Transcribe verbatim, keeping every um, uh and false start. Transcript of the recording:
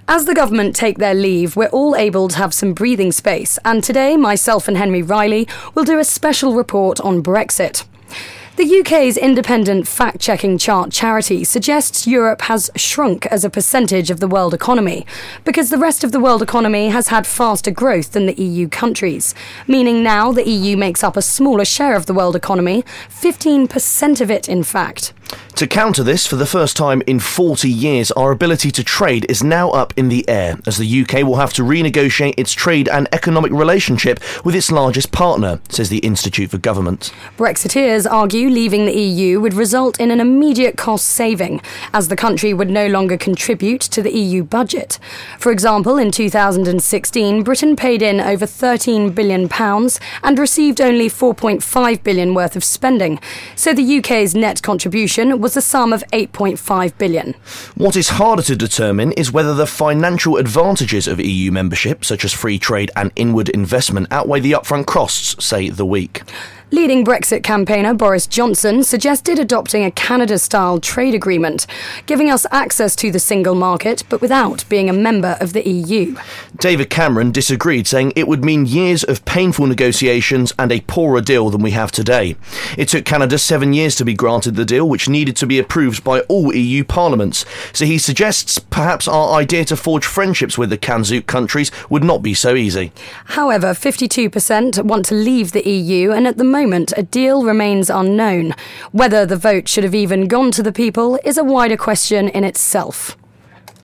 As the government take their leave, we're all able to have some breathing space, and today myself and Henry Riley will do a special report on Brexit. The U K's independent fact-checking chart Charity suggests Europe has shrunk as a percentage of the world economy because the rest of the world economy has had faster growth than the E U countries, meaning now the E U makes up a smaller share of the world economy, fifteen percent of it in fact. To counter this, for the first time in forty years, our ability to trade is now up in the air, as the U K will have to renegotiate its trade and economic relationship with its largest partner, says the Institute for Government. Brexiteers argue leaving the E U would result in an immediate cost saving, as the country would no longer contribute to the E U budget. For example, in two thousand sixteen, Britain paid in over thirteen billion pounds and received only four point five billion pounds worth of spending, so the U K's net contribution was a sum of eight point five billion pounds. What is harder to determine is whether the financial advantages of E U membership, such as free trade and inward investment, outweigh the upfront costs, say The Week. Leading Brexit campaigner Boris Johnson suggested adopting a Canada-style trade agreement, giving us access to the single market but without being a member of the E U. David Cameron disagreed, saying it would mean years of painful negotiations and a poorer deal than we have today. It took Canada seven years to be granted the deal, which needed to be approved by all E U parliaments. So he suggests perhaps our idea to forge friendships with the Kanzuk countries would not be so easy. However, fifty-two percent want to leave the E U, and at the moment moment, a deal remains unknown. Whether the vote should have even gone to the people is a wider question in itself.